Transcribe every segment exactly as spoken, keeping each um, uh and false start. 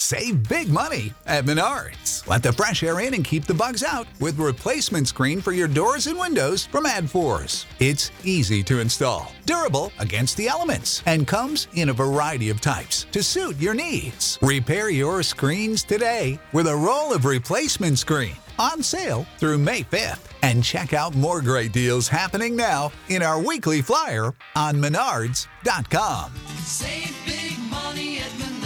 Save big money at Menards. Let the fresh air in and keep the bugs out with replacement screen for your doors and windows from AdForce. It's easy to install, durable against the elements, and comes in a variety of types to suit your needs. Repair your screens today with a roll of replacement screen on sale through May fifth. And check out more great deals happening now in our weekly flyer on menards dot com. Save big money at Menards.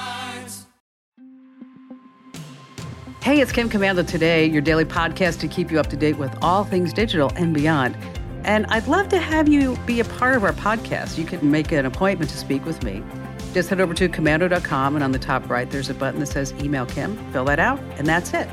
Hey, it's Kim Komando Today, your daily podcast to keep you up to date with all things digital and beyond. And I'd love to have you be a part of our podcast. You can make an appointment to speak with me. Just head over to komando dot com, and on the top right, there's a button that says Email Kim. Fill that out, and that's it.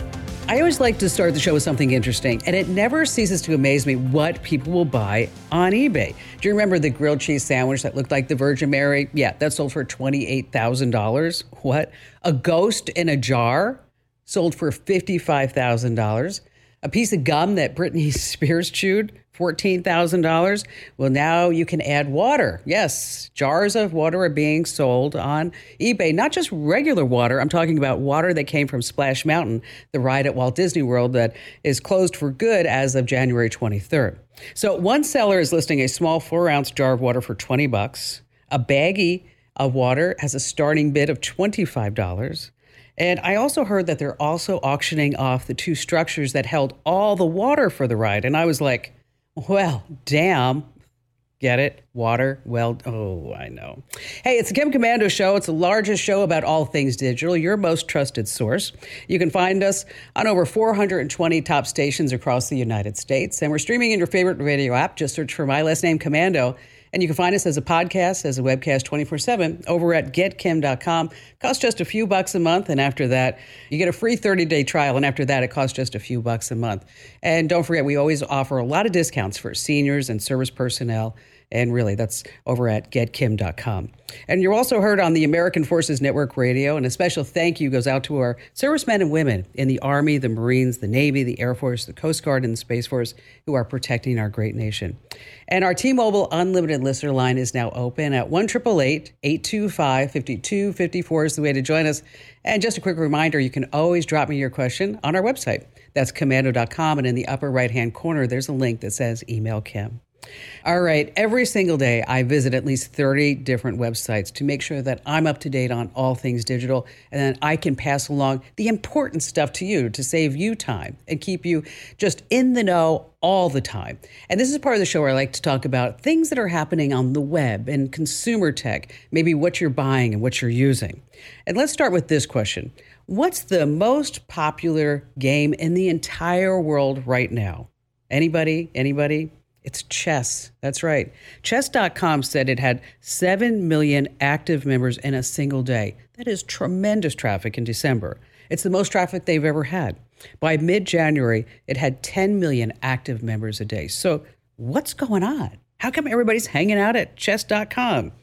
I always like to start the show with something interesting, and it never ceases to amaze me what people will buy on eBay. Do you remember the grilled cheese sandwich that looked like the Virgin Mary? Yeah, that sold for twenty-eight thousand dollars. What? A ghost in a jar sold for fifty-five thousand dollars. A piece of gum that Britney Spears chewed, fourteen thousand dollars. Well, now you can add water. Yes, jars of water are being sold on eBay. Not just regular water. I'm talking about water that came from Splash Mountain, the ride at Walt Disney World that is closed for good as of January twenty-third. So one seller is listing a small four-ounce jar of water for twenty bucks. A baggie of water has a starting bid of twenty-five dollars. And I also heard that they're also auctioning off the two structures that held all the water for the ride. And I was like, well, damn. Get it? Water? Well, oh, I know. Hey, it's the Kim Komando Show. It's the largest show about all things digital, your most trusted source. You can find us on over four hundred twenty top stations across the United States. And we're streaming in your favorite radio app. Just search for my last name, Komando. And you can find us as a podcast, as a webcast twenty-four seven over at get kim dot com. Costs just a few bucks a month. And after that, you get a free thirty-day trial. And after that, it costs just a few bucks a month. And don't forget, we always offer a lot of discounts for seniors and service personnel. And really, that's over at get kim dot com. And you're also heard on the American Forces Network Radio. And a special thank you goes out to our servicemen and women in the Army, the Marines, the Navy, the Air Force, the Coast Guard, and the Space Force who are protecting our great nation. And our T-Mobile Unlimited listener line is now open at one eight eight eight, eight two five, five two five four is the way to join us. And just a quick reminder, you can always drop me your question on our website. That's komando dot com. And in the upper right-hand corner, there's a link that says Email Kim. All right. Every single day, I visit at least thirty different websites to make sure that I'm up to date on all things digital, and then I can pass along the important stuff to you to save you time and keep you just in the know all the time. And this is part of the show where I like to talk about things that are happening on the web and consumer tech, maybe what you're buying and what you're using. And let's start with this question. What's the most popular game in the entire world right now? Anybody? Anybody? It's chess. That's right. chess dot com said it had seven million active members in a single day. That is tremendous traffic in December. It's the most traffic they've ever had. By mid-January, it had ten million active members a day. So what's going on? How come everybody's hanging out at chess dot com?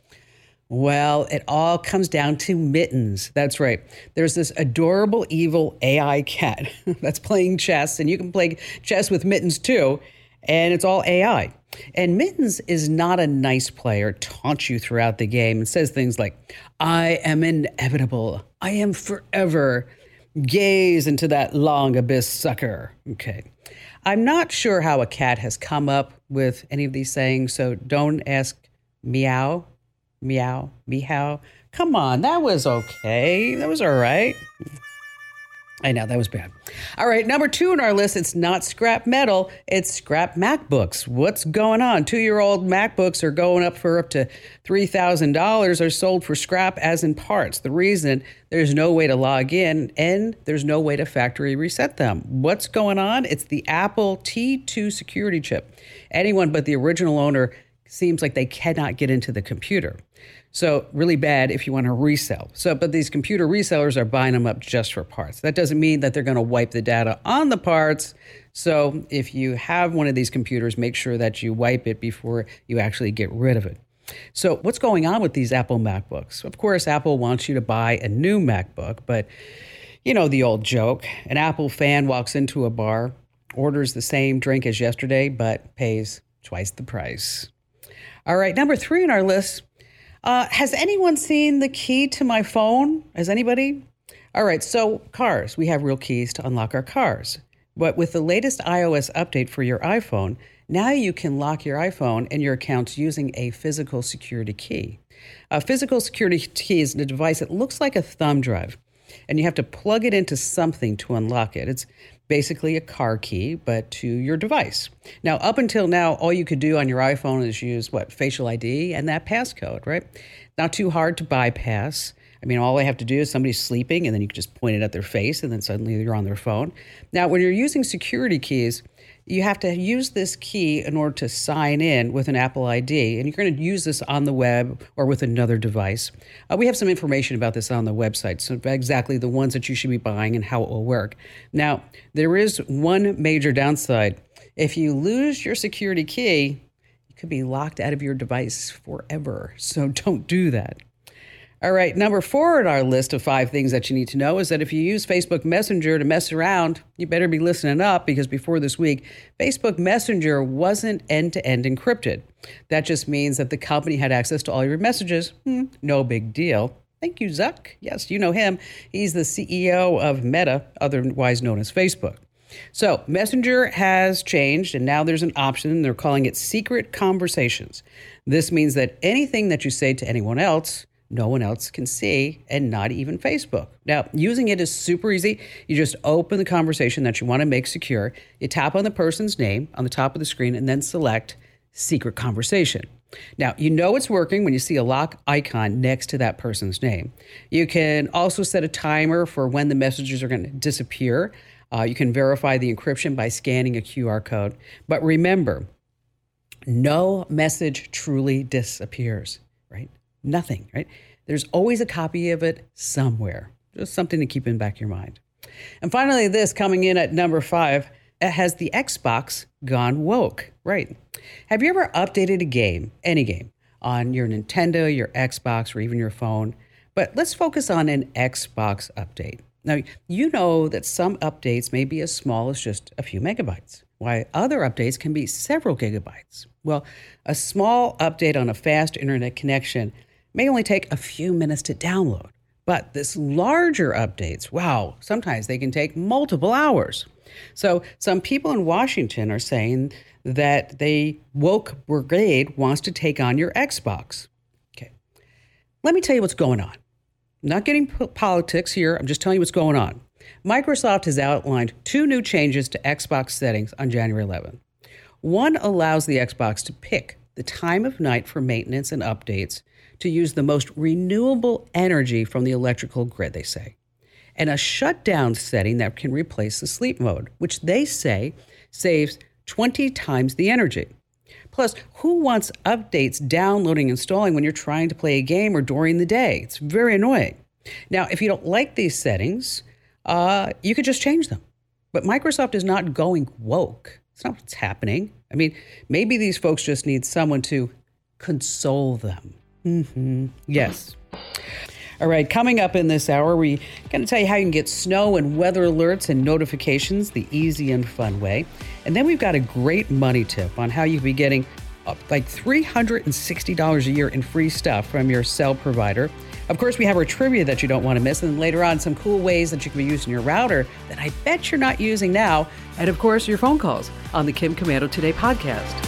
Well, it all comes down to Mittens. That's right. There's this adorable, evil A I cat that's playing chess, and you can play chess with Mittens too. And it's all A I. And Mittens is not a nice player, taunts you throughout the game and says things like, I am inevitable. I am forever. Gaze into that long abyss, sucker. Okay. I'm not sure how a cat has come up with any of these sayings, so don't ask meow, meow, meow. Come on, that was okay. That was all right. I know, that was bad. All right, number two on our list, it's not scrap metal, it's scrap MacBooks. What's going on? Two-year-old MacBooks are going up for up to three thousand dollars, are sold for scrap as in parts. The reason, there's no way to log in and there's no way to factory reset them. What's going on? It's the Apple T two security chip. Anyone but the original owner seems like they cannot get into the computer. So really bad if you want to resell. So, but these computer resellers are buying them up just for parts. That doesn't mean that they're going to wipe the data on the parts. So if you have one of these computers, make sure that you wipe it before you actually get rid of it. So what's going on with these Apple MacBooks? Of course, Apple wants you to buy a new MacBook, but you know the old joke. An Apple fan walks into a bar, orders the same drink as yesterday, but pays twice the price. All right, number three on our list, Uh, has anyone seen the key to my phone? Has anybody? All right, so cars. We have real keys to unlock our cars. But with the latest iOS update for your iPhone, now you can lock your iPhone and your accounts using a physical security key. A physical security key is a device that looks like a thumb drive, and you have to plug it into something to unlock it. It's basically a car key, but to your device. Now, up until now, all you could do on your iPhone is use, what, Facial I D and that passcode, right? Not too hard to bypass. I mean, all they have to do is somebody's sleeping, and then you can just point it at their face, and then suddenly you're on their phone. Now, when you're using security keys, you have to use this key in order to sign in with an Apple I D, and you're going to use this on the web or with another device. Uh, we have some information about this on the website, so exactly the ones that you should be buying and how it will work. Now, there is one major downside. If you lose your security key, you could be locked out of your device forever, so don't do that. All right, number four on our list of five things that you need to know is that if you use Facebook Messenger to mess around, you better be listening up, because before this week, Facebook Messenger wasn't end-to-end encrypted. That just means that the company had access to all your messages. Hmm, no big deal. Thank you, Zuck. Yes, you know him. He's the C E O of Meta, otherwise known as Facebook. So Messenger has changed, and now there's an option. They're calling it Secret Conversations. This means that anything that you say to anyone else, no one else can see, and not even Facebook. Now, using it is super easy. You just open the conversation that you want to make secure. You tap on the person's name on the top of the screen and then select Secret Conversation. Now, you know it's working when you see a lock icon next to that person's name. You can also set a timer for when the messages are going to disappear. Uh, you can verify the encryption by scanning a Q R code. But remember, no message truly disappears, right? Nothing, right? There's always a copy of it somewhere. Just something to keep in the back of your mind. And finally, this coming in at number five, it has the Xbox gone woke, right? Have you ever updated a game, any game, on your Nintendo, your Xbox, or even your phone? But let's focus on an Xbox update. Now, you know that some updates may be as small as just a few megabytes, while other updates can be several gigabytes. Well, a small update on a fast internet connection may only take a few minutes to download. But this larger updates, wow, sometimes they can take multiple hours. So some people in Washington are saying that the woke brigade wants to take on your Xbox. Okay, let me tell you what's going on. I'm not getting po- politics here. I'm just telling you what's going on. Microsoft has outlined two new changes to Xbox settings on January eleventh. One allows the Xbox to pick the time of night for maintenance and updates to use the most renewable energy from the electrical grid, they say, and a shutdown setting that can replace the sleep mode, which they say saves twenty times the energy. Plus, who wants updates downloading and installing when you're trying to play a game or during the day? It's very annoying. Now, if you don't like these settings, uh, you could just change them. But Microsoft is not going woke. It's not what's happening. I mean, maybe these folks just need someone to console them. Mm-hmm. Yes. All right, coming up in this hour, we're going to tell you how you can get snow and weather alerts and notifications the easy and fun way. And then we've got a great money tip on how you can be getting uh, like three hundred sixty dollars a year in free stuff from your cell provider. Of course, we have our trivia that you don't want to miss. And then later on, some cool ways that you can be using your router that I bet you're not using now. And of course, your phone calls on the Kim Komando Today podcast.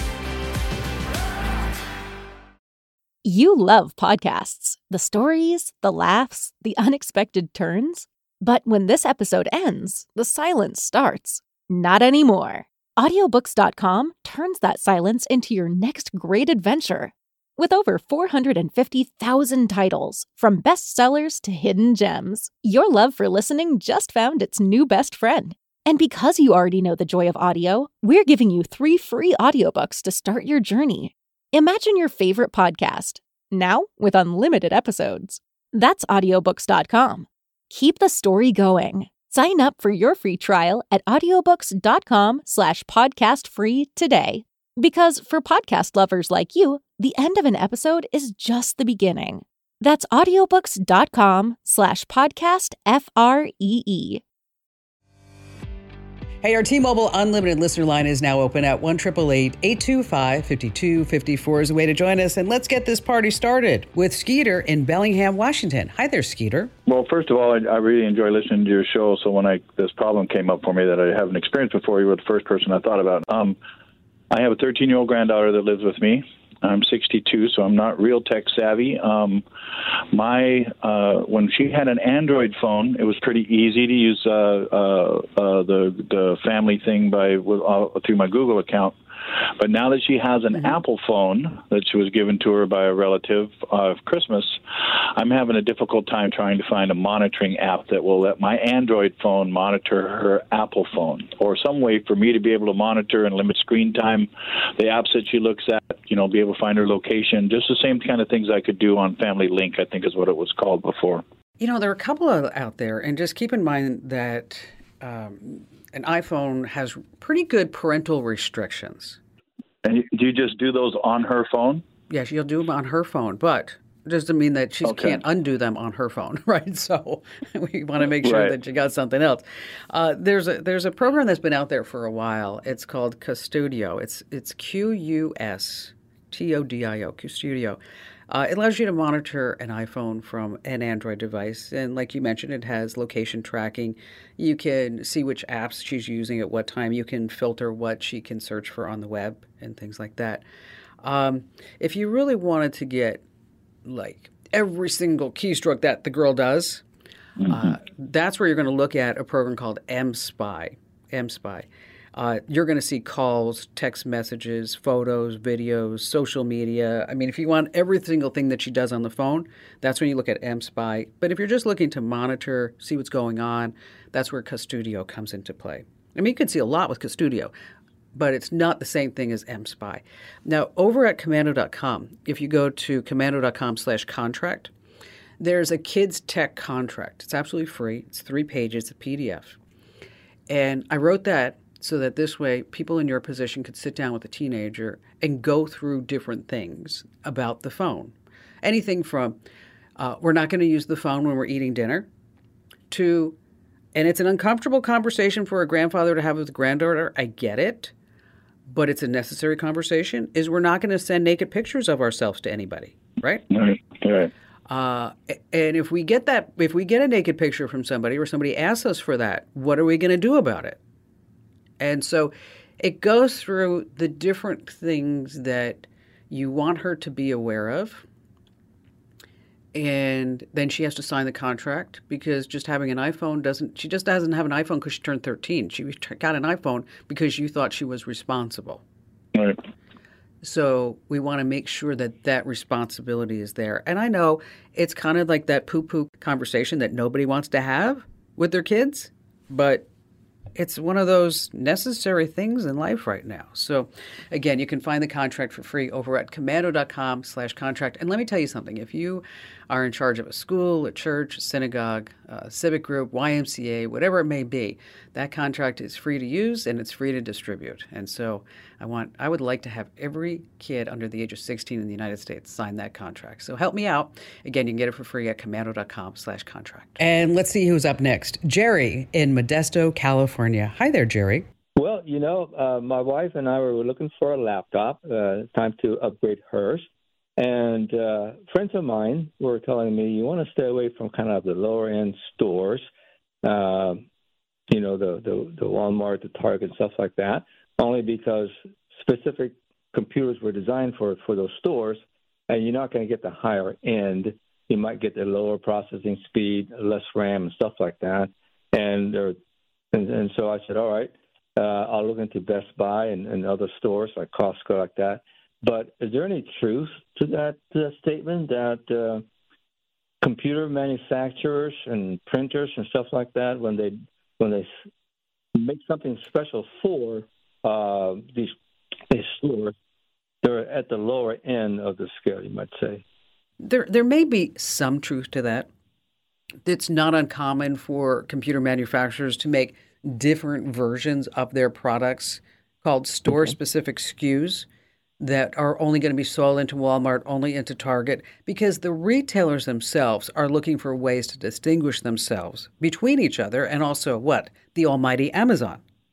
You love podcasts, the stories, the laughs, the unexpected turns. But when this episode ends, the silence starts. Not anymore. Audiobooks dot com turns that silence into your next great adventure. With over four hundred fifty thousand titles, from bestsellers to hidden gems, your love for listening just found its new best friend. And because you already know the joy of audio, we're giving you three free audiobooks to start your journey. Imagine your favorite podcast, now with unlimited episodes. That's audiobooks dot com. Keep the story going. Sign up for your free trial at audiobooks dot com slash podcast free today. Because for podcast lovers like you, the end of an episode is just the beginning. That's audiobooks dot com slash podcast F R E E. Hey, our T-Mobile Unlimited listener line is now open at one eight eight eight, eight two five, five two five four is a way to join us. And let's get this party started with Skeeter in Bellingham, Washington. Hi there, Skeeter. Well, first of all, I, I really enjoy listening to your show. So when I this problem came up for me that I haven't experienced before, you were the first person I thought about. Um, I have a thirteen-year-old granddaughter that lives with me. I'm sixty-two, so I'm not real tech savvy. Um, my uh, when she had an Android phone, it was pretty easy to use uh, uh, uh, the the family thing by uh, through my Google account. But now that she has an mm-hmm. Apple phone that she was given to her by a relative of uh, Christmas, I'm having a difficult time trying to find a monitoring app that will let my Android phone monitor her Apple phone, or some way for me to be able to monitor and limit screen time, the apps that she looks at, you know, be able to find her location, just the same kind of things I could do on Family Link, I think is what it was called before. You know, there are a couple of out there, and just keep in mind that um, an iPhone has pretty good parental restrictions. And do you just do those on her phone? Yes, you'll do them on her phone, but it doesn't mean that she okay. can't undo them on her phone, right? So we want to make sure right. that you got something else. Uh, there's a there's a program that's been out there for a while. It's called Qustodio. It's it's Q U S T O D I O, Qustodio. Uh, it allows you to monitor an iPhone from an Android device. And like you mentioned, it has location tracking. You can see which apps she's using at what time. You can filter what she can search for on the web and things like that. Um, if you really wanted to get like every single keystroke that the girl does, mm-hmm. uh, that's where you're going to look at a program called mSpy. mSpy. Uh, you're going to see calls, text messages, photos, videos, social media. I mean, if you want every single thing that she does on the phone, that's when you look at mSpy. But if you're just looking to monitor, see what's going on, that's where Qustodio comes into play. I mean, you can see a lot with Qustodio, but it's not the same thing as mSpy. Now, over at Komando dot com, if you go to Komando dot com slash contract, there's a kids tech contract. It's absolutely free. It's three pages, it's a P D F. And I wrote that so that this way people in your position could sit down with a teenager and go through different things about the phone. Anything from, uh, we're not going to use the phone when we're eating dinner, to, and it's an uncomfortable conversation for a grandfather to have with a granddaughter, I get it, but it's a necessary conversation, is we're not going to send naked pictures of ourselves to anybody, right? Right, right. Uh, and if we get that, if we get a naked picture from somebody or somebody asks us for that, what are we going to do about it? And so it goes through the different things that you want her to be aware of. And then she has to sign the contract, because just having an iPhone doesn't, she just doesn't have an iPhone because she turned thirteen. She got an iPhone because you thought she was responsible. Right. So we want to make sure that that responsibility is there. And I know it's kind of like that poo-poo conversation that nobody wants to have with their kids, but it's one of those necessary things in life right now. So, again, you can find the contract for free over at Komando dot com slash contract. And let me tell you something. If you are in charge of a school, a church, a synagogue, a civic group, Y M C A, whatever it may be, that contract is free to use and it's free to distribute. And so I want, I would like to have every kid under the age of sixteen in the United States sign that contract. So help me out. Again, you can get it for free at Komando dot com slash contract. And let's see who's up next. Jerry in Modesto, California. Hi there, Jerry. Well, you know, uh, my wife and I were looking for a laptop. Uh, time to upgrade hers. And uh, friends of mine were telling me, you want to stay away from kind of the lower-end stores, uh, you know, the, the, the Walmart, the Target, stuff like that, only because specific computers were designed for, for those stores, and you're not going to get the higher end. You might get the lower processing speed, less RAM, and stuff like that. And there, and, and so I said, all right, uh, I'll look into Best Buy and, and other stores like Costco, like that. But is there any truth to that uh, statement that uh, computer manufacturers and printers and stuff like that, when they when they make something special for uh, these, these stores, they're at the lower end of the scale, you might say? There, there may be some truth to that. It's not uncommon for computer manufacturers to make different versions of their products called store-specific S K Us that are only going to be sold into Walmart, only into Target, because the retailers themselves are looking for ways to distinguish themselves between each other and also what? The almighty Amazon.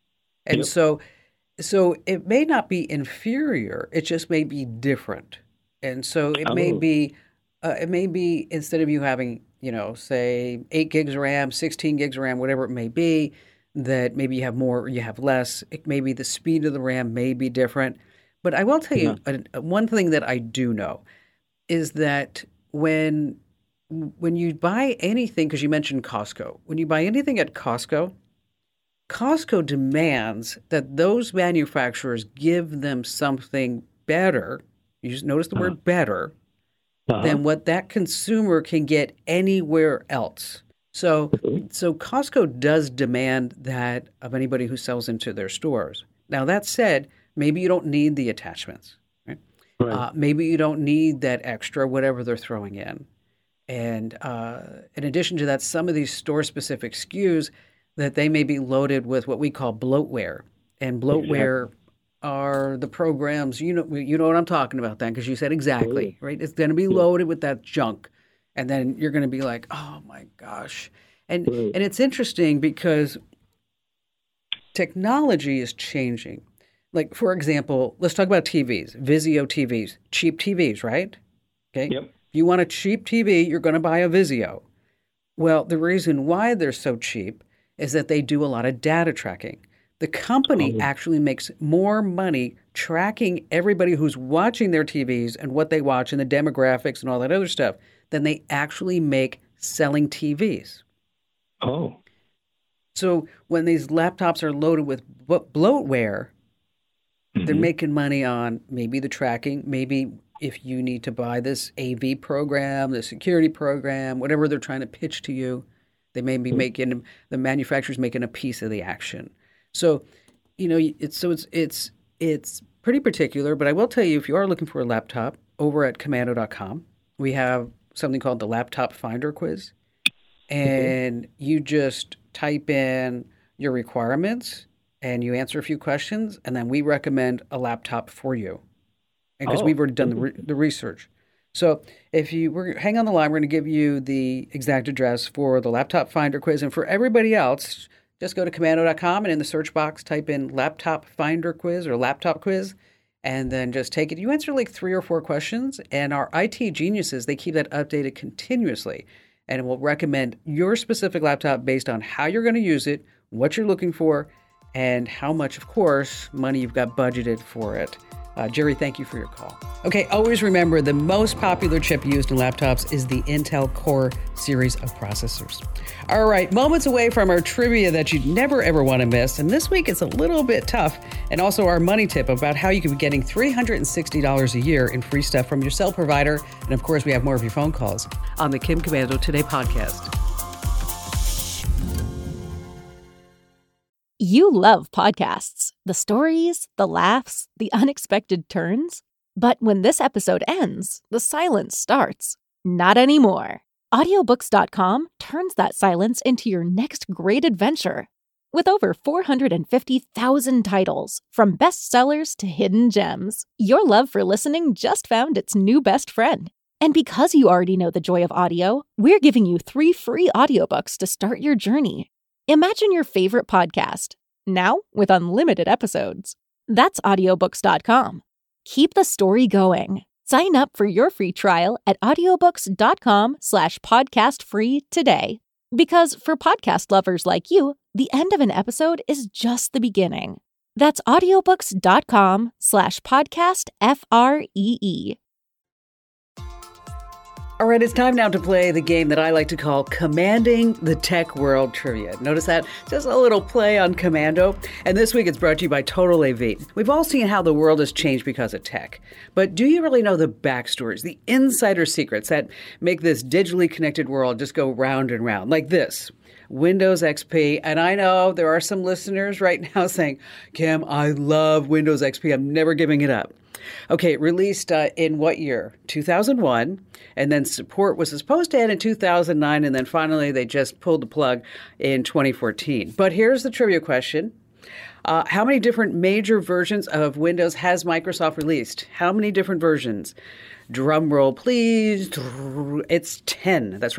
And Yep. so so it may not be inferior, it just may be different. And so it may Oh. be uh, it may be instead of you having, you know, say eight gigs of RAM, sixteen gigs of RAM, whatever it may be, that maybe you have more or you have less. It may be the speed of the RAM may be different. But I will tell you uh, one thing that I do know is that when when you buy anything, because you mentioned Costco, when you buy anything at Costco, Costco demands that those manufacturers give them something better. You just notice the Uh-huh. word better Uh-huh. than what that consumer can get anywhere else. So, so Costco does demand that of anybody who sells into their stores. Now, that said, maybe you don't need the attachments. Right? Right. Uh, maybe you don't need that extra, whatever they're throwing in. And uh, in addition to that, some of these store-specific S K Us that they may be loaded with what we call bloatware. And bloatware are the programs, you know, you know what I'm talking about then, because you said exactly, right? It's going to be loaded with that junk. And then you're going to be like, oh my gosh. And Right. and it's interesting because technology is changing. Like, for example, let's talk about T Vs, Vizio T Vs, cheap T Vs, right? Okay. Yep. If you want a cheap T V, you're going to buy a Vizio. Well, the reason why they're so cheap is that they do a lot of data tracking. The company Oh. actually makes more money tracking everybody who's watching their T Vs and what they watch and the demographics and all that other stuff than they actually make selling T Vs. Oh. So when these laptops are loaded with blo- bloatware, they're Mhm. making money on maybe the tracking, maybe if you need to buy this A V program, the security program, whatever they're trying to pitch to you, they may be making, the manufacturer's making a piece of the action. So, you know, it's so it's it's it's pretty particular, but I will tell you, if you are looking for a laptop, over at commando dot com, we have something called the Laptop Finder Quiz. And you just type in your requirements and you answer a few questions, and then we recommend a laptop for you. Because Oh. we've already done the, re- the research. So if you we're, hang on the line, we're going to give you the exact address for the Laptop Finder Quiz. And for everybody else, just go to commando dot com and in the search box, type in Laptop Finder Quiz or Laptop Quiz, and then just take it. You answer like three or four questions, and our I T geniuses, they keep that updated continuously. And will recommend your specific laptop based on how you're going to use it, what you're looking for, and how much, of course, money you've got budgeted for it. Uh, Jerry, thank you for your call. Okay, always remember the most popular chip used in laptops is the Intel Core series of processors. All right, moments away from our trivia that you'd never ever want to miss. And this week it's a little bit tough. And also our money tip about how you can be getting three hundred sixty dollars a year in free stuff from your cell provider. And of course, we have more of your phone calls on the Kim Komando Today podcast. You love podcasts, the stories, the laughs, the unexpected turns. But when this episode ends, the silence starts. Not anymore. audiobooks dot com turns that silence into your next great adventure. With over four hundred fifty thousand titles, from bestsellers to hidden gems, your love for listening just found its new best friend. And because you already know the joy of audio, we're giving you three free audiobooks to start your journey. Imagine your favorite podcast, now with unlimited episodes. That's audiobooks dot com. Keep the story going. Sign up for your free trial at audiobooks dot com slash podcast free today. Because for podcast lovers like you, the end of an episode is just the beginning. That's audiobooks dot com slash podcast F R E E. All right, it's time now to play the game that I like to call Commanding the Tech World Trivia. Notice that? Just a little play on Commando. And this week it's brought to you by Total A V. We've all seen how the world has changed because of tech. But do you really know the backstories, the insider secrets that make this digitally connected world just go round and round? Like this. Windows X P, and I know there are some listeners right now saying, Kim, I love Windows X P. I'm never giving it up. Okay, it released uh, in what year? two thousand one, and then support was supposed to end in two thousand nine, and then finally they just pulled the plug in twenty fourteen. But here's the trivia question. Uh, how many different major versions of Windows has Microsoft released? How many different versions? Drum roll, please. It's ten. That's right.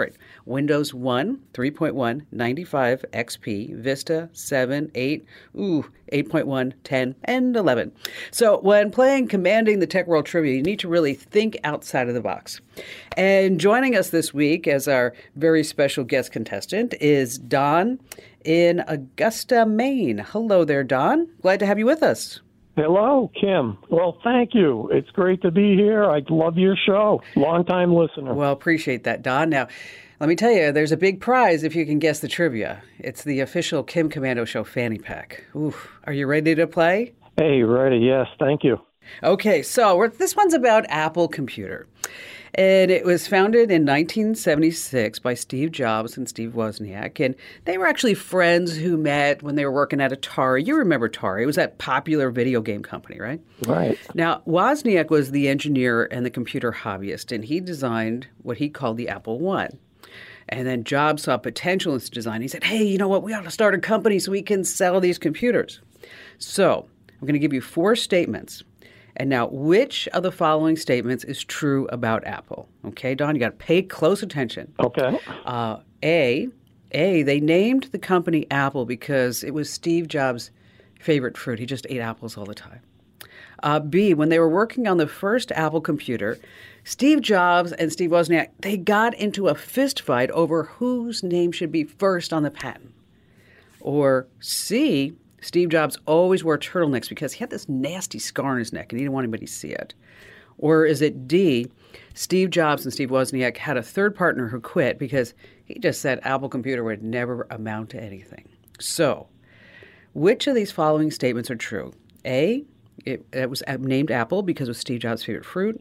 Windows one, three point one, ninety-five, X P, Vista, seven, eight, ooh, eight point one, ten, and eleven. So when playing Commanding the Tech World Trivia, you need to really think outside of the box. And joining us this week as our very special guest contestant is Don in Augusta, Maine. Hello there, Don. Glad to have you with us. Hello, Kim. Well, thank you. It's great to be here. I love your show. Long-time listener. Well, appreciate that, Don. Now, let me tell you, there's a big prize if you can guess the trivia. It's the official Kim Komando Show fanny pack. Ooh, are you ready to play? Hey, ready. Yes, thank you. Okay, so we're, this one's about Apple Computer. And it was founded in nineteen seventy-six by Steve Jobs and Steve Wozniak. And they were actually friends who met when they were working at Atari. You remember Atari. It was that popular video game company, right? Right. Now, Wozniak was the engineer and the computer hobbyist, and he designed what he called the Apple One. And then Jobs saw potential in this design. He said, hey, you know what? We ought to start a company so we can sell these computers. So I'm going to give you four statements. And now, which of the following statements is true about Apple? Okay, Don, you got to pay close attention. Okay. Uh, A, A, they named the company Apple because it was Steve Jobs' favorite fruit. He just ate apples all the time. Uh, B, when they were working on the first Apple computer, Steve Jobs and Steve Wozniak, they got into a fist fight over whose name should be first on the patent. Or C, Steve Jobs always wore turtlenecks because he had this nasty scar on his neck and he didn't want anybody to see it. Or is it D, Steve Jobs and Steve Wozniak had a third partner who quit because he just said Apple Computer would never amount to anything. So, which of these following statements are true? A, it, it was named Apple because it was Steve Jobs' favorite fruit.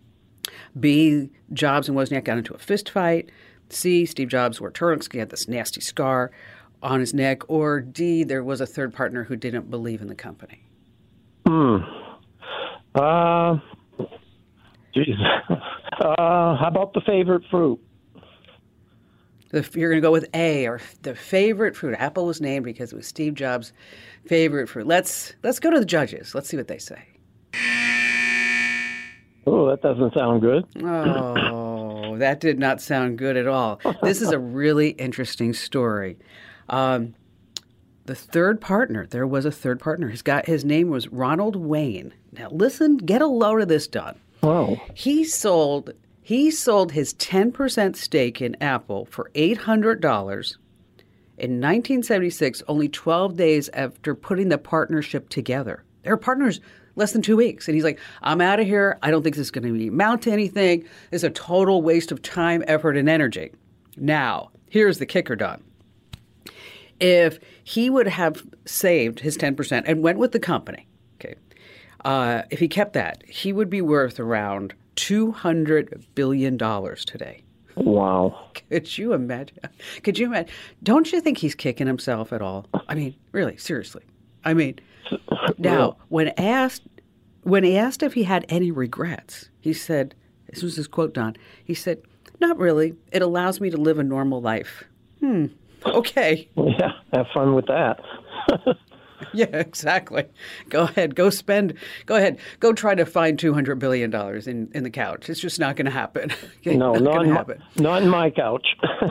B, Jobs and Wozniak got into a fist fight. C, Steve Jobs wore turtlenecks, he had this nasty scar on his neck. Or D, there was a third partner who didn't believe in the company. Hmm. Uh, geez. Uh, how about the favorite fruit? The, you're going to go with A, or the favorite fruit. Apple was named because it was Steve Jobs' favorite fruit. Let's let's go to the judges. Let's see what they say. Oh, that doesn't sound good. Oh, that did not sound good at all. This is a really interesting story. Um, the third partner, there was a third partner. His, got, his name was Ronald Wayne. Now listen, get a load of this, Don. Wow. He sold he sold his ten percent stake in Apple for eight hundred dollars in nineteen seventy-six, only twelve days after putting the partnership together. They were partners less than two weeks. And he's like, I'm out of here. I don't think this is going to amount to anything. It's a total waste of time, effort, and energy. Now, here's the kicker, Don. If he would have saved his ten percent and went with the company, okay, uh, if he kept that, he would be worth around two hundred billion dollars today. Wow. Could you imagine? Could you imagine? Don't you think he's kicking himself at all? I mean, really, seriously. I mean, now, when asked when he asked if he had any regrets, he said, this was his quote, Don, he said, not really. It allows me to live a normal life. Hmm. Okay. Yeah, have fun with that. Yeah, exactly. Go ahead. Go spend. Go ahead. Go try to find two hundred billion dollars in, in the couch. It's just not going to happen. Okay? No, not, not, going in to my, happen. not in my couch.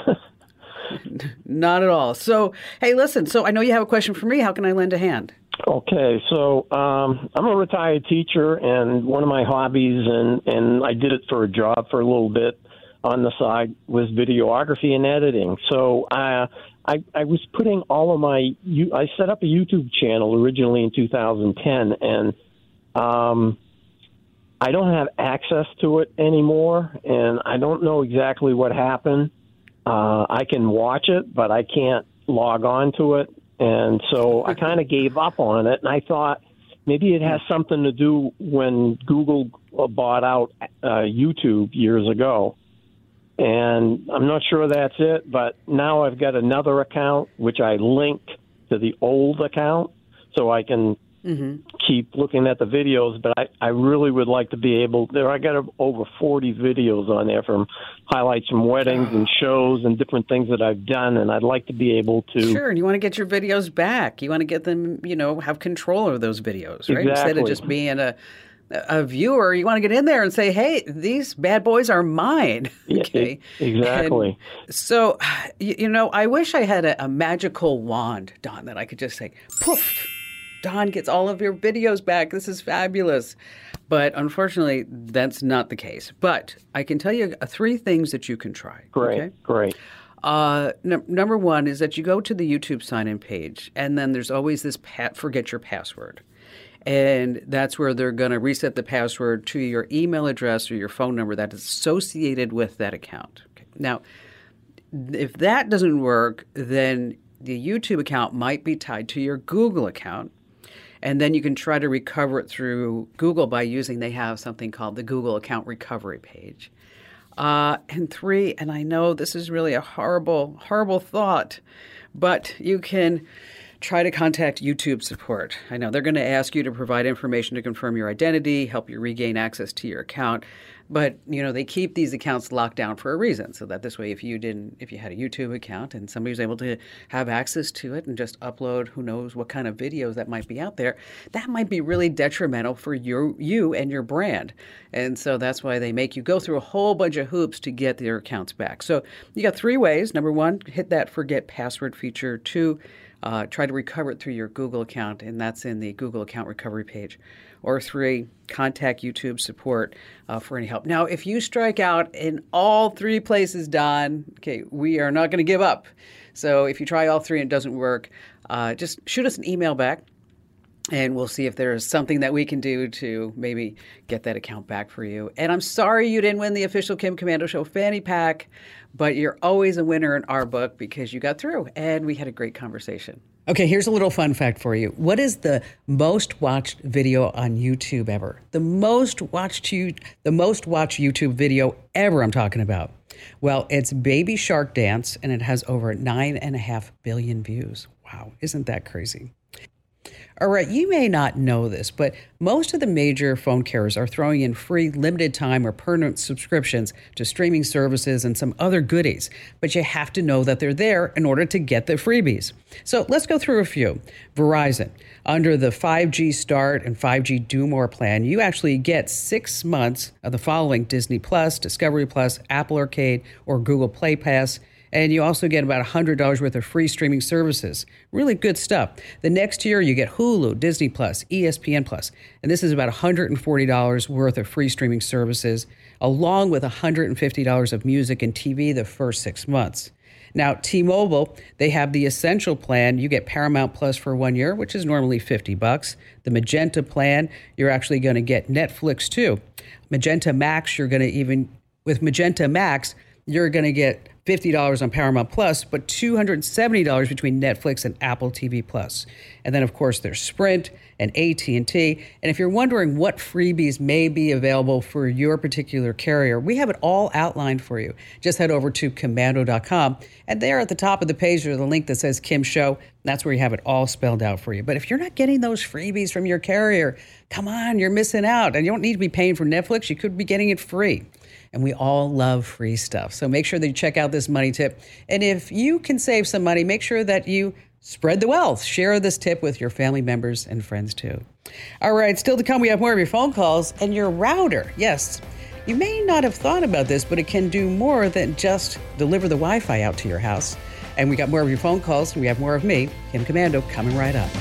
Not at all. So, hey, listen. So I know you have a question for me. How can I lend a hand? Okay, so um, I'm a retired teacher, and one of my hobbies, and, and I did it for a job for a little bit on the side, was videography and editing. So uh, I, I was putting all of my – I set up a YouTube channel originally in two thousand ten, and um, I don't have access to it anymore, and I don't know exactly what happened. Uh, I can watch it, but I can't log on to it. And so I kind of gave up on it, and I thought maybe it has something to do when Google bought out uh, YouTube years ago. And I'm not sure that's it, but now I've got another account, which I linked to the old account, so I can mm-hmm. keep looking at the videos. But I, I really would like to be able – there. I got over forty videos on there from highlights from weddings and shows and different things that I've done, and I'd like to be able to – Sure, and you want to get your videos back. You want to get them, you know, have control of those videos, right? Exactly. Instead of just being a a viewer, you want to get in there and say, hey, these bad boys are mine. Okay. Yeah, exactly. And so, you, you know, I wish I had a, a magical wand, Don, that I could just say, poof, Don gets all of your videos back. This is fabulous. But unfortunately, that's not the case. But I can tell you three things that you can try. Great, okay? great. Uh, n- number one is that you go to the YouTube sign-in page, and then there's always this pat- forget your password. And that's where they're going to reset the password to your email address or your phone number that is associated with that account. Okay. Now, if that doesn't work, then the YouTube account might be tied to your Google account. And then you can try to recover it through Google by using, they have something called the Google account recovery page. Uh, and three, and I know this is really a horrible, horrible thought, but you can try to contact YouTube support. I know they're going to ask you to provide information to confirm your identity, help you regain access to your account. But, you know, they keep these accounts locked down for a reason, so that this way if you didn't, if you had a YouTube account and somebody was able to have access to it and just upload who knows what kind of videos that might be out there, that might be really detrimental for your, you and your brand. And so that's why they make you go through a whole bunch of hoops to get their accounts back. So you got three ways. Number one, hit that forget password feature. Two, Uh, try to recover it through your Google account, and that's in the Google account recovery page. Or three, contact YouTube support uh, for any help. Now, if you strike out in all three places, Don, okay, we are not going to give up. So if you try all three and it doesn't work, uh, just shoot us an email back, and we'll see if there's something that we can do to maybe get that account back for you. And I'm sorry you didn't win the official Kim Komando Show fanny pack, but you're always a winner in our book because you got through, and we had a great conversation. Okay, here's a little fun fact for you. What is the most watched video on YouTube ever? The most watched you, the most watched YouTube video ever I'm talking about. Well, it's Baby Shark Dance, and it has over nine and a half billion views. Wow, isn't that crazy? All right, you may not know this, but most of the major phone carriers are throwing in free limited time or permanent subscriptions to streaming services and some other goodies. But you have to know that they're there in order to get the freebies. So let's go through a few. Verizon. Under the five G Start and five G Do More plan, you actually get six months of the following: Disney Plus, Discovery Plus, Apple Arcade, or Google Play Pass. And you also get about one hundred dollars worth of free streaming services. Really good stuff. The next year, you get Hulu, Disney Plus, E S P N Plus. And this is about one hundred forty dollars worth of free streaming services, along with one hundred fifty dollars of music and T V the first six months. Now, T-Mobile, they have the Essential plan. You get Paramount Plus for one year, which is normally fifty bucks. The Magenta plan, you're actually going to get Netflix too. Magenta Max, you're going to even, with Magenta Max, you're going to get fifty dollars on Paramount Plus, but two hundred seventy dollars between Netflix and Apple T V Plus. And then, of course, there's Sprint and A T and T. And if you're wondering what freebies may be available for your particular carrier, we have it all outlined for you. Just head over to komando dot com, and there at the top of the page, there's a link that says Kim Show. That's where you have it all spelled out for you. But if you're not getting those freebies from your carrier, come on, you're missing out. And you don't need to be paying for Netflix. You could be getting it free. And we all love free stuff. So make sure that you check out this money tip. And if you can save some money, make sure that you spread the wealth. Share this tip with your family members and friends too. All right, still to come, we have more of your phone calls and your router. Yes, you may not have thought about this, but it can do more than just deliver the Wi-Fi out to your house. And we got more of your phone calls, and we have more of me, Kim Komando, coming right up.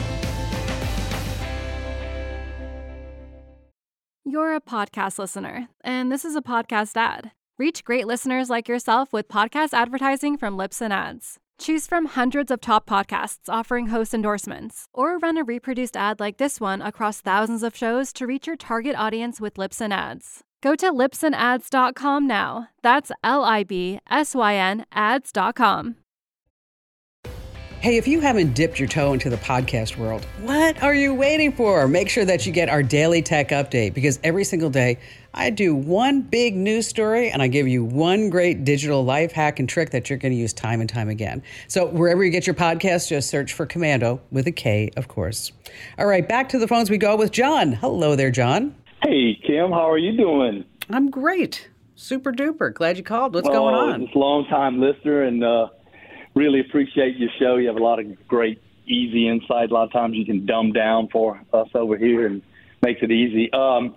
You're a podcast listener, and this is a podcast ad. Reach great listeners like yourself with podcast advertising from Libsyn Ads. Choose from hundreds of top podcasts offering host endorsements, or run a reproduced ad like this one across thousands of shows to reach your target audience with Libsyn Ads. Go to libsyn ads dot com now. That's L I B S Y N ads dot com. Hey, if you haven't dipped your toe into the podcast world, what are you waiting for? Make sure that you get our daily tech update, because every single day I do one big news story and I give you one great digital life hack and trick that you're going to use time and time again. So wherever you get your podcast, just search for Komando with a K, of course. All right, back to the phones we go with John. Hello there, John. Hey, Kim, how are you doing? I'm great. Super duper. Glad you called. What's well, going on? Just a long time listener, and uh, really appreciate your show. You have a lot of great, easy insight. A lot of times you can dumb down for us over here, and makes it easy. Um,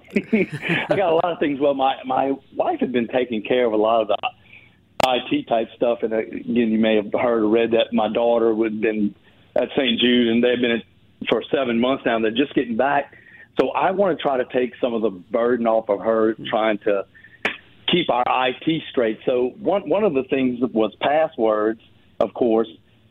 I got a lot of things. Well, my, my wife had been taking care of a lot of the I T type stuff. And again, you may have heard or read that my daughter had been at Saint Jude, and they've been for seven months now. They're just getting back. So I want to try to take some of the burden off of her trying to keep our I T straight. So one one of the things was passwords, of course,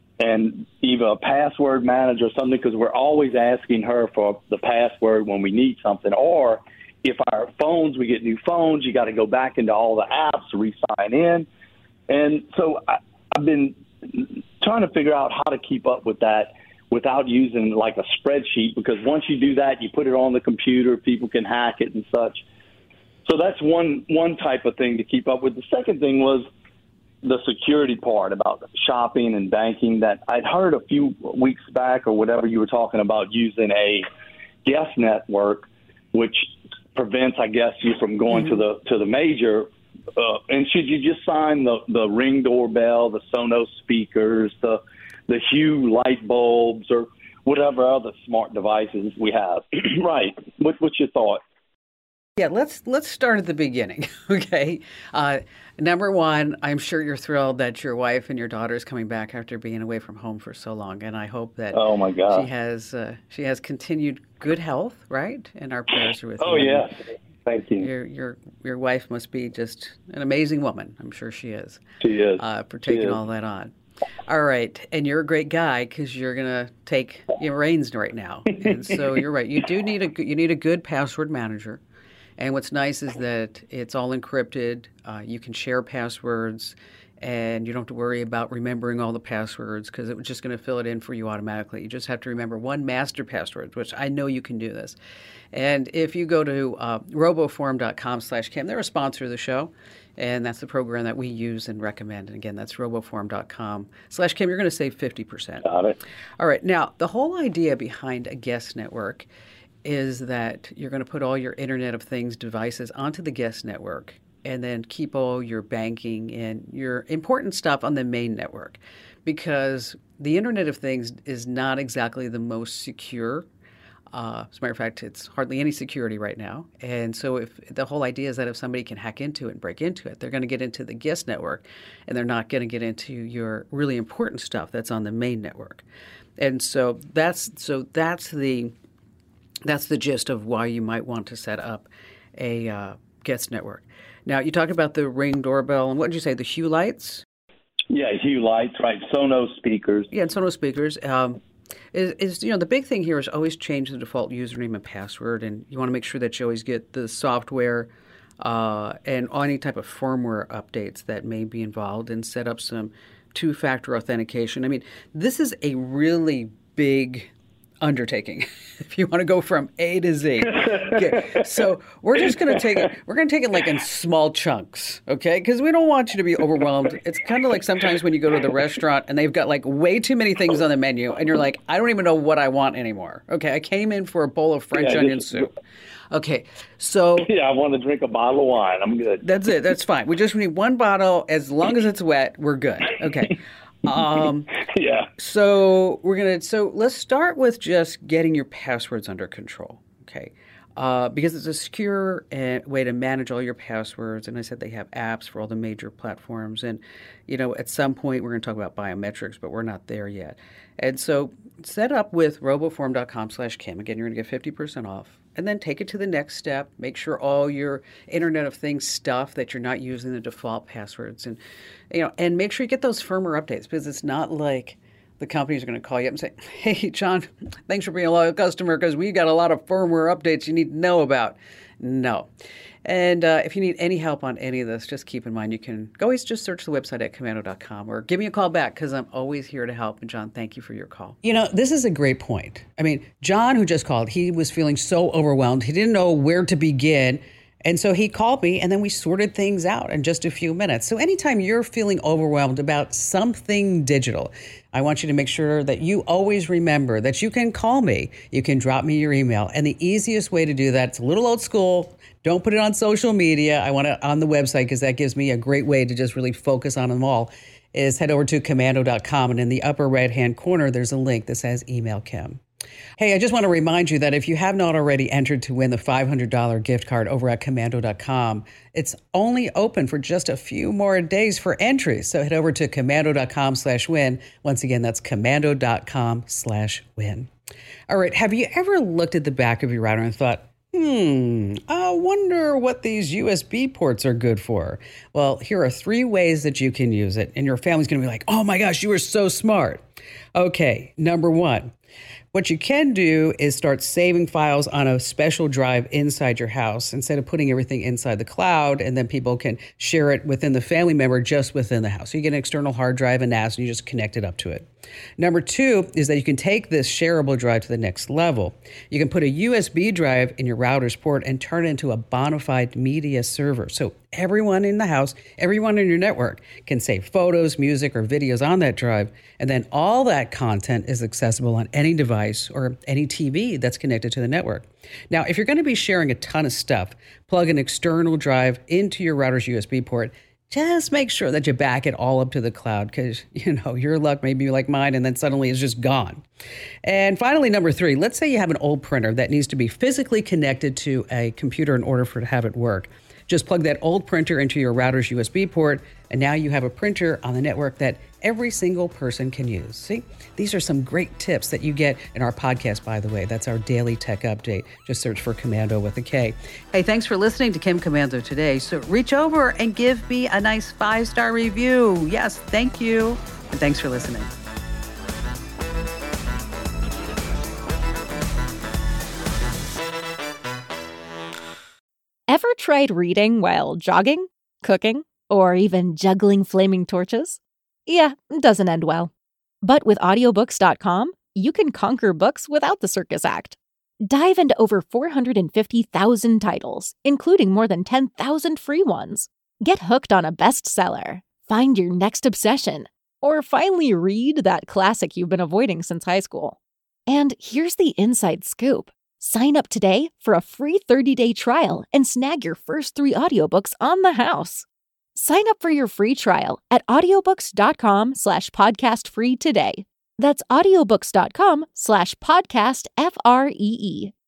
and either a password manager or something, because we're always asking her for the password when we need something. Or if our phones, we get new phones, you got to go back into all the apps to re-sign in. And so I, I've been trying to figure out how to keep up with that without using like a spreadsheet, because once you do that, you put it on the computer, people can hack it and such. So that's one one type of thing to keep up with. The second thing was the security part about shopping and banking, that I'd heard a few weeks back or whatever, you were talking about using a guest network, which prevents, I guess, you from going mm-hmm. to the to the major. Uh, and should you just sign the, the Ring doorbell, the Sonos speakers, the the Hue light bulbs, or whatever other smart devices we have? Right. What, what's your thought? Yeah, let's let's start at the beginning, okay? Uh, number one, I'm sure you're thrilled that your wife and your daughter is coming back after being away from home for so long, and I hope that oh my God. she has uh, she has continued good health, right? And our prayers are with oh, you. Oh yeah, thank you. Your your your wife must be just an amazing woman. I'm sure she is. She is uh, for taking all that on. All right, and you're a great guy because you're gonna take your reins right now, and so you're right. You do need a you need a good password manager. And what's nice is that it's all encrypted. Uh, you can share passwords, and you don't have to worry about remembering all the passwords because it's just going to fill it in for you automatically. You just have to remember one master password, which I know you can do this. And if you go to uh, roboform.com slash Kim, they're a sponsor of the show, and that's the program that we use and recommend. And again, that's roboform.com slash Kim. You're going to save fifty percent. Got it. All right. Now, the whole idea behind a guest network is that you're going to put all your Internet of Things devices onto the guest network and then keep all your banking and your important stuff on the main network, because the Internet of Things is not exactly the most secure. Uh, as a matter of fact, it's hardly any security right now. And so if the whole idea is that if somebody can hack into it and break into it, they're going to get into the guest network and they're not going to get into your really important stuff that's on the main network. And so that's so that's the That's the gist of why you might want to set up a uh, guest network. Now, you talked about the Ring doorbell, and what did you say, the Hue lights? Yeah, Hue lights, right, Sonos speakers. Yeah, and Sonos speakers. Um, is, is, you know, the big thing here is always change the default username and password, and you want to make sure that you always get the software uh, and any type of firmware updates that may be involved, and set up some two-factor authentication. I mean, this is a really big undertaking if you want to go from A to Z. Okay. So we're just going to take it, we're going to take it like in small chunks, okay? Because we don't want you to be overwhelmed. It's kind of like sometimes when you go to the restaurant and they've got like way too many things on the menu and you're like, I don't even know what I want anymore. Okay, I came in for a bowl of French yeah, onion just, soup. Okay, so... Yeah, I want to drink a bottle of wine. I'm good. That's it. That's fine. We just need one bottle. As long as it's wet, we're good. Okay. Um, yeah. So we're gonna. So let's start with just getting your passwords under control, okay? Uh, because it's a secure uh, way to manage all your passwords. And I said they have apps for all the major platforms. And you know, at some point we're going to talk about biometrics, but we're not there yet. And so set up with roboform.com slash Kim. Again, you're going to get fifty percent off. And then take it to the next step. Make sure all your Internet of Things stuff that you're not using the default passwords, and you know, and make sure you get those firmware updates, because it's not like the companies are going to call you up and say, "Hey, John, thanks for being a loyal customer because we got a lot of firmware updates you need to know about." No. And uh, if you need any help on any of this, just keep in mind you can always just search the website at komando dot com or give me a call back, because I'm always here to help. And John, thank you for your call. You know, this is a great point. I mean, John, who just called, he was feeling so overwhelmed. He didn't know where to begin. And so he called me, and then we sorted things out in just a few minutes. So anytime you're feeling overwhelmed about something digital, I want you to make sure that you always remember that you can call me. You can drop me your email. And the easiest way to do that, it's a little old school. Don't put it on social media. I want it on the website because that gives me a great way to just really focus on them all, is head over to komando dot com. And in the upper right-hand corner, there's a link that says Email Kim. Hey, I just want to remind you that if you have not already entered to win the five hundred dollars gift card over at commando dot com, it's only open for just a few more days for entries. So head over to commando dot com slash win. Once again, that's commando dot com slash win. All right. Have you ever looked at the back of your router and thought, Hmm, I wonder what these U S B ports are good for? Well, here are three ways that you can use it, and your family's going to be like, oh my gosh, you are so smart. Okay, number one, what you can do is start saving files on a special drive inside your house instead of putting everything inside the cloud, and then people can share it within the family member just within the house. So you get an external hard drive and N A S, and you just connect it up to it. Number two is that you can take this shareable drive to the next level. You can put a U S B drive in your router's port and turn it into a bona fide media server. So everyone in the house, everyone in your network can save photos, music, or videos on that drive. And then all that content is accessible on any device or any T V that's connected to the network. Now, if you're going to be sharing a ton of stuff, plug an external drive into your router's U S B port. Just make sure that you back it all up to the cloud because, you know, your luck may be like mine and then suddenly it's just gone. And finally, number three, let's say you have an old printer that needs to be physically connected to a computer in order for it to have it work. Just plug that old printer into your router's U S B port, and now you have a printer on the network that every single person can use. See, these are some great tips that you get in our podcast, by the way. That's our daily tech update. Just search for Commando with a K. Hey, thanks for listening to Kim Komando today. So reach over and give me a nice five-star review. Yes, thank you. And thanks for listening. Ever tried reading while jogging, cooking, or even juggling flaming torches? Yeah, it doesn't end well. But with audiobooks dot com, you can conquer books without the circus act. Dive into over four hundred fifty thousand titles, including more than ten thousand free ones. Get hooked on a bestseller, find your next obsession, or finally read that classic you've been avoiding since high school. And here's the inside scoop. Sign up today for a free thirty-day trial and snag your first three audiobooks on the house. Sign up for your free trial at audiobooks dot com slash podcast free today. That's audiobooks dot com slash podcast F R E E.